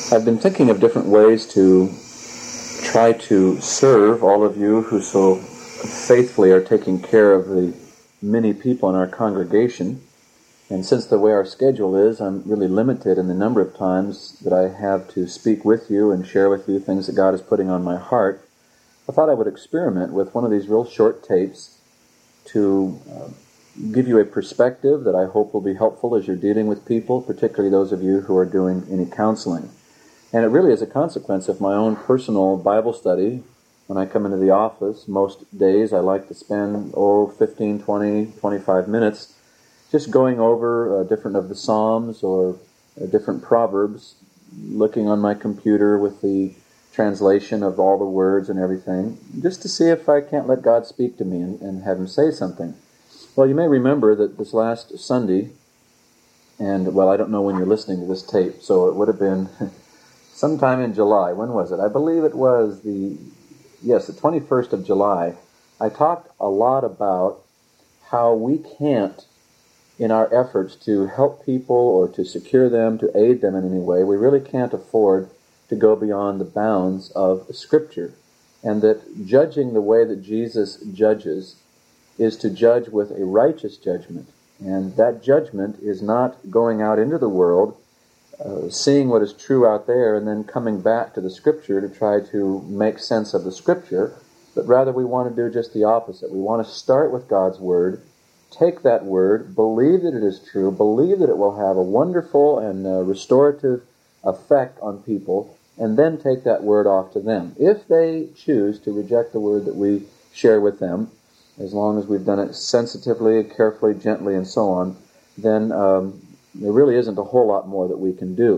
I've been thinking of different ways to try to serve all of you who so faithfully are taking care of the many people in our congregation. And since the way our schedule is, I'm really limited in the number of times that I have to speak with you and share with you things that God is putting on my heart. I thought I would experiment with one of these real short tapes to give you a perspective that I hope will be helpful as you're dealing with people, particularly those of you who are doing any counseling. And it really is a consequence of my own personal Bible study. When I come into the office, most days I like to spend, 15, 20, 25 minutes just going over different of the Psalms or different Proverbs, looking on my computer with the translation of all the words and everything, just to see if I can't let God speak to me and have Him say something. Well, you may remember that this last Sunday, and well, I don't know when you're listening to this tape, so it would have been sometime in July. When was it? I believe it was the 21st of July. I talked a lot about how we can't, in our efforts to help people or to secure them, to aid them in any way, we really can't afford to go beyond the bounds of Scripture. And that judging the way that Jesus judges is to judge with a righteous judgment. And that judgment is not going out into the world, seeing what is true out there and then coming back to the Scripture to try to make sense of the Scripture, but rather we want to do just the opposite. We want to start with God's Word, take that Word, believe that it is true, believe that it will have a wonderful and restorative effect on people, and then take that Word off to them. If they choose to reject the Word that we share with them, as long as we've done it sensitively, carefully, gently, and so on, then there really isn't a whole lot more that we can do.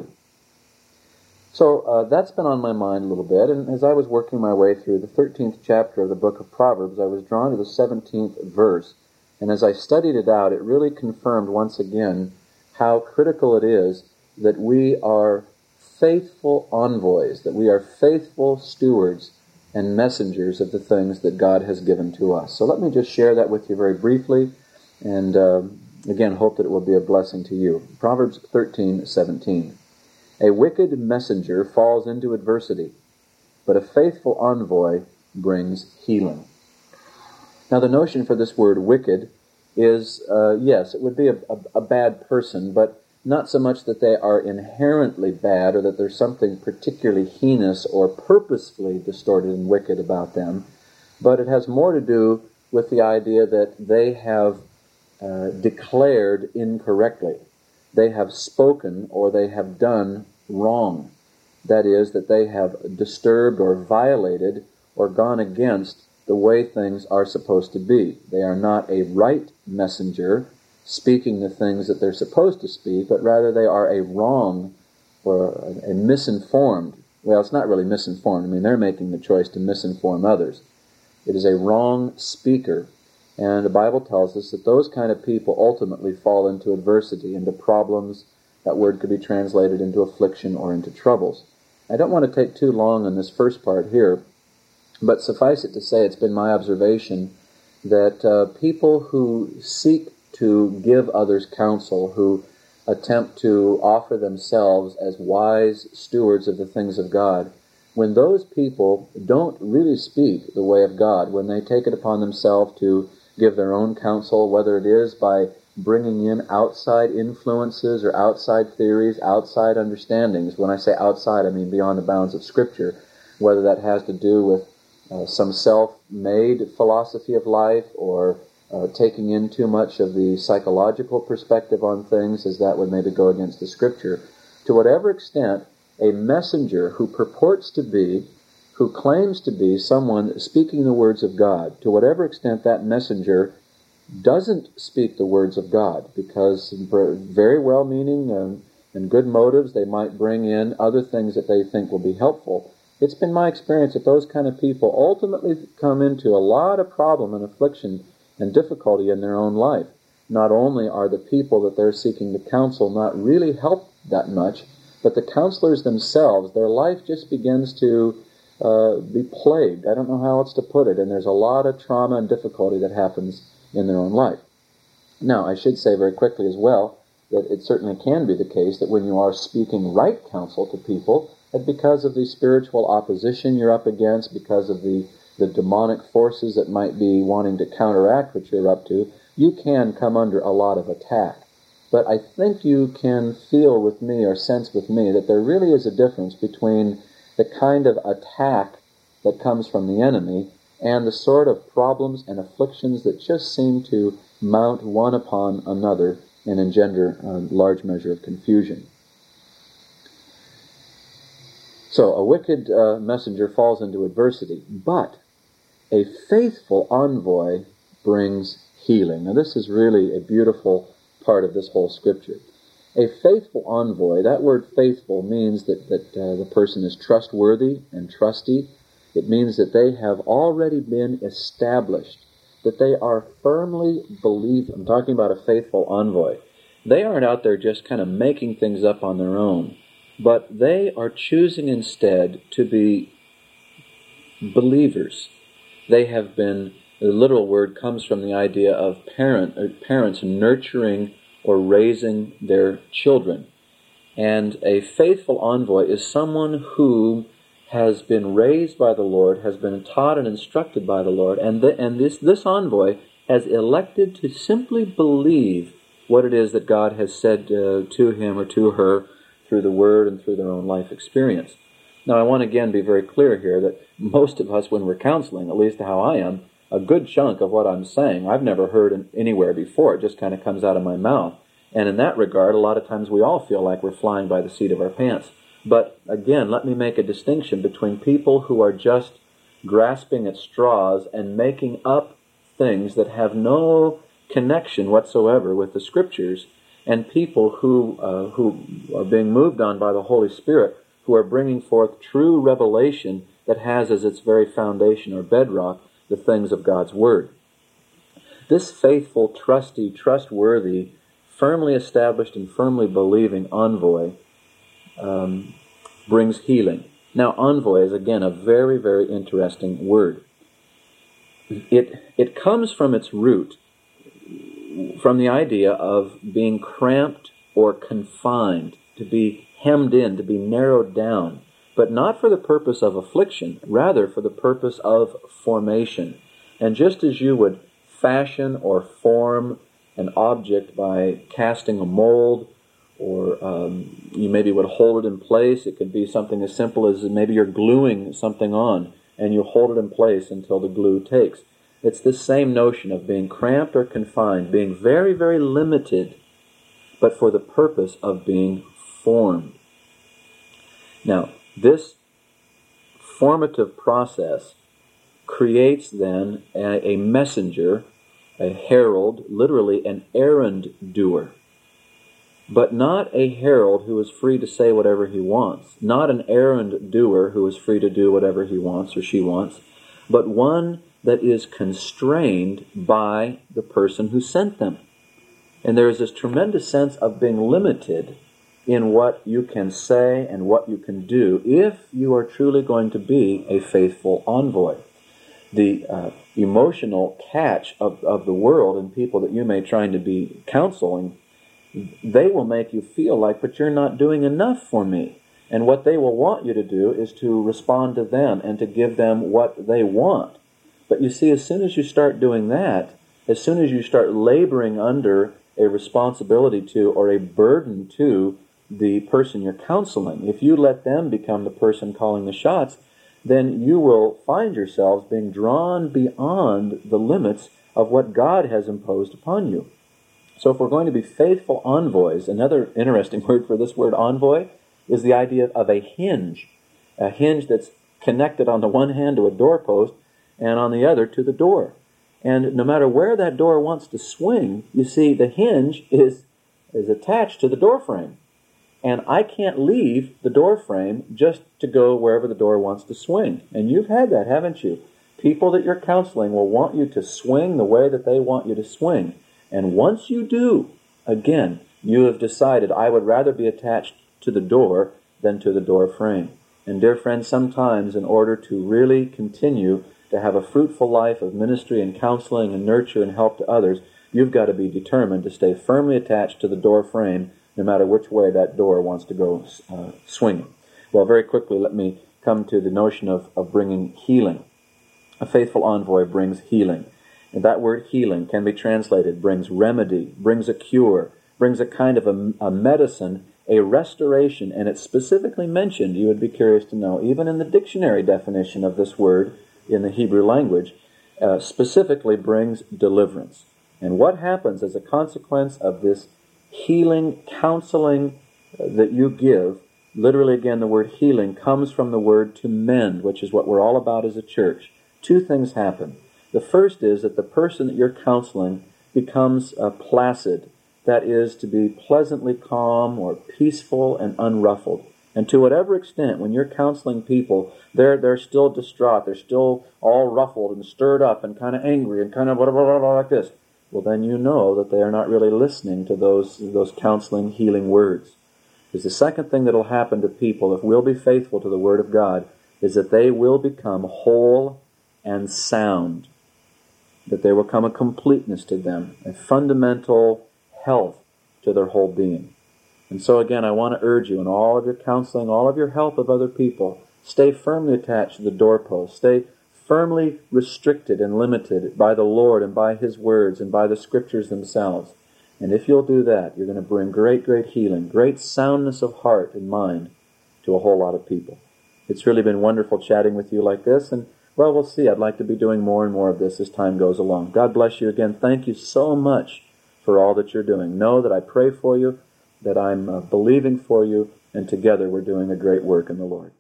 So that's been on my mind a little bit, and as I was working my way through the 13th chapter of the book of Proverbs, I was drawn to the 17th verse, and as I studied it out, it really confirmed once again how critical it is that we are faithful envoys, that we are faithful stewards and messengers of the things that God has given to us. So let me just share that with you very briefly, and again, hope that it will be a blessing to you. Proverbs 13:17. A wicked messenger falls into adversity, but a faithful envoy brings healing. Now, the notion for this word wicked is, yes, it would be a bad person, but not so much that they are inherently bad or that there's something particularly heinous or purposefully distorted and wicked about them, but it has more to do with the idea that they have declared incorrectly. They have spoken or they have done wrong. That is, that they have disturbed or violated or gone against the way things are supposed to be. They are not a right messenger speaking the things that they're supposed to speak, but rather they are a wrong or a misinformed. Well, it's not really misinformed. I mean, they're making the choice to misinform others. It is a wrong speaker. And the Bible tells us that those kind of people ultimately fall into adversity, into problems. That word could be translated into affliction or into troubles. I don't want to take too long on this first part here, but suffice it to say, it's been my observation that people who seek to give others counsel, who attempt to offer themselves as wise stewards of the things of God, when those people don't really speak the way of God, when they take it upon themselves to give their own counsel, whether it is by bringing in outside influences or outside theories, outside understandings. When I say outside, I mean beyond the bounds of Scripture, whether that has to do with some self-made philosophy of life or taking in too much of the psychological perspective on things, as that would maybe go against the Scripture. To whatever extent, a messenger who purports to be, who claims to be someone speaking the words of God, to whatever extent that messenger doesn't speak the words of God, because very well-meaning and good motives, they might bring in other things that they think will be helpful. It's been my experience that those kind of people ultimately come into a lot of problem and affliction and difficulty in their own life. Not only are the people that they're seeking to counsel not really helped that much, but the counselors themselves, their life just begins to be plagued. I don't know how else to put it, and there's a lot of trauma and difficulty that happens in their own life. Now, I should say very quickly as well that it certainly can be the case that when you are speaking right counsel to people, that because of the spiritual opposition you're up against, because of the demonic forces that might be wanting to counteract what you're up to, you can come under a lot of attack. But I think you can feel with me or sense with me that there really is a difference between the kind of attack that comes from the enemy and the sort of problems and afflictions that just seem to mount one upon another and engender a large measure of confusion. So a wicked messenger falls into adversity, but a faithful envoy brings healing. Now this is really a beautiful part of this whole scripture. A faithful envoy, that word faithful means that the person is trustworthy and trusty. It means that they have already been established, that they are firmly believed. I'm talking about a faithful envoy. They aren't out there just kind of making things up on their own, but they are choosing instead to be believers. They have been, the literal word comes from the idea of parents nurturing or raising their children. And a faithful envoy is someone who has been raised by the Lord, has been taught and instructed by the Lord, and this envoy has elected to simply believe what it is that God has said to him or to her through the Word and through their own life experience. Now, I want to again be very clear here that most of us, when we're counseling, at least how I am, a good chunk of what I'm saying I've never heard anywhere before. It just kind of comes out of my mouth. And in that regard, a lot of times we all feel like we're flying by the seat of our pants. But again, let me make a distinction between people who are just grasping at straws and making up things that have no connection whatsoever with the Scriptures, and people who are being moved on by the Holy Spirit, who are bringing forth true revelation that has as its very foundation or bedrock the things of God's Word. This faithful, trusty, trustworthy, firmly established and firmly believing envoy brings healing. Now, envoy is, again, a very, very interesting word. It comes from its root, from the idea of being cramped or confined, to be hemmed in, to be narrowed down, but not for the purpose of affliction, rather for the purpose of formation. And just as you would fashion or form an object by casting a mold, or you maybe would hold it in place. It could be something as simple as maybe you're gluing something on and you hold it in place until the glue takes. It's this same notion of being cramped or confined, being very, very limited, but for the purpose of being formed. Now, this formative process creates then a messenger, a herald, literally an errand doer. But not a herald who is free to say whatever he wants. Not an errand doer who is free to do whatever he wants or she wants. But one that is constrained by the person who sent them. And there is this tremendous sense of being limited in what you can say and what you can do if you are truly going to be a faithful envoy. The emotional catch of the world and people that you may try to be counseling, they will make you feel like, but you're not doing enough for me. And what they will want you to do is to respond to them and to give them what they want. But you see, as soon as you start doing that, as soon as you start laboring under a responsibility to or a burden to the person you're counseling, if you let them become the person calling the shots, then you will find yourselves being drawn beyond the limits of what God has imposed upon you. So if we're going to be faithful envoys, another interesting word for this word envoy is the idea of a hinge that's connected on the one hand to a doorpost and on the other to the door. And no matter where that door wants to swing, you see the hinge is attached to the door frame. And I can't leave the door frame just to go wherever the door wants to swing. And you've had that, haven't you? People that you're counseling will want you to swing the way that they want you to swing. And once you do, again, you have decided, I would rather be attached to the door than to the door frame. And dear friends, sometimes in order to really continue to have a fruitful life of ministry and counseling and nurture and help to others, You've got to be determined to stay firmly attached to the door frame, no matter which way that door wants to go swinging. Well, very quickly, let me come to the notion of bringing healing. A faithful envoy brings healing. And that word healing can be translated, brings remedy, brings a cure, brings a kind of a medicine, a restoration, and it's specifically mentioned, you would be curious to know, even in the dictionary definition of this word in the Hebrew language, specifically brings deliverance. And what happens as a consequence of this healing, counseling that you give, literally again the word healing comes from the word to mend, which is what we're all about as a church. Two things happen. The first is that the person that you're counseling becomes placid. That is, to be pleasantly calm or peaceful and unruffled. And to whatever extent, when you're counseling people, they're still distraught, they're still all ruffled and stirred up and kind of angry and kind of blah, blah, blah, blah, like this, well, then you know that they are not really listening to those counseling, healing words. Because the second thing that will happen to people, if we'll be faithful to the Word of God, is that they will become whole and sound. That there will come a completeness to them, a fundamental health to their whole being. And so again, I want to urge you in all of your counseling, all of your help of other people, stay firmly attached to the doorpost. Stay firmly restricted and limited by the Lord and by His words and by the Scriptures themselves. And if you'll do that, you're going to bring great, great healing, great soundness of heart and mind to a whole lot of people. It's really been wonderful chatting with you like this, and well, we'll see. I'd like to be doing more and more of this as time goes along. God bless you again. Thank you so much for all that you're doing. Know that I pray for you, that I'm believing for you, and together we're doing a great work in the Lord.